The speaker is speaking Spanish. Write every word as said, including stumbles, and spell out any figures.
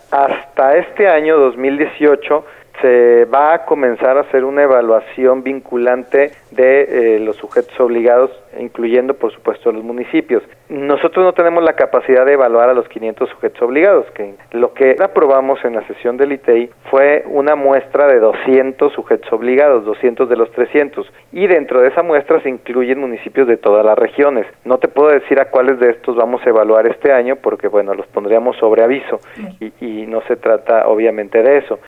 hasta este año dos mil dieciocho se va a comenzar a hacer una evaluación vinculante de eh, los sujetos obligados, incluyendo por supuesto los municipios. Nosotros no tenemos la capacidad de evaluar a los quinientos sujetos obligados, que lo que aprobamos en la sesión del I T E I fue una muestra de doscientos sujetos obligados, doscientos de los trescientos, y dentro de esa muestra se incluyen municipios de todas las regiones. No te puedo decir a cuáles de estos vamos a evaluar este año porque, bueno, los pondríamos sobre aviso y, y no se trata obviamente de eso.